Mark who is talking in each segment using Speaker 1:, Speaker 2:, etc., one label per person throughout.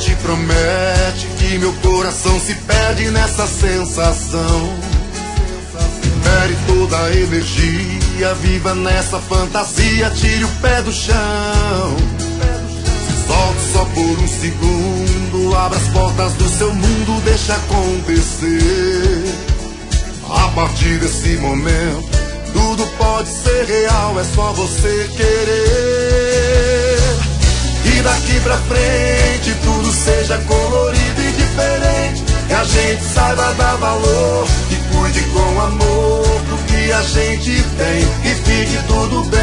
Speaker 1: noite promete que meu coração se perde nessa sensação. Libere toda a energia, viva nessa fantasia, tire o pé do chão. Se solte só por um segundo, abra as portas do seu mundo, deixa acontecer. A partir desse momento, tudo pode ser real, é só você querer. E daqui pra frente tudo seja colorido e diferente, que a gente saiba dar valor, que cuide com amor do que a gente tem, e fique tudo bem.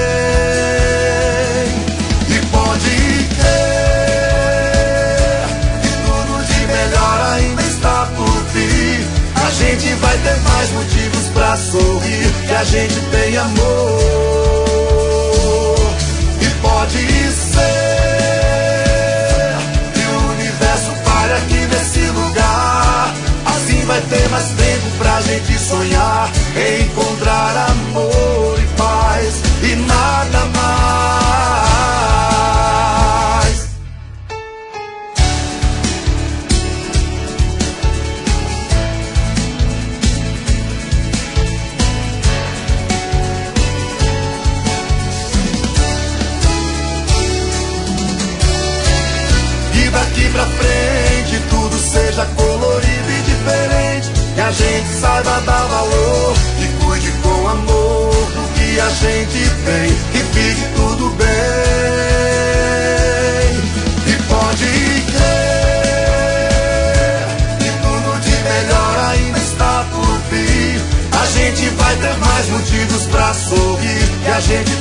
Speaker 1: E pode crer que tudo de melhor ainda está por vir. A gente vai ter mais motivos pra sorrir, que a gente tem amor. E pode ser que o universo pare aqui nesse lugar. Assim vai ter mais tempo pra gente sonhar, encontrar amor e paz e nada mais. E daqui pra frente tudo seja colorido e diferente, que a gente saiba dar valor, que cuide com amor do que a gente tem, que fique tudo bem. E pode crer que tudo de melhor ainda está por vir. A gente vai ter mais motivos pra sorrir, que a gente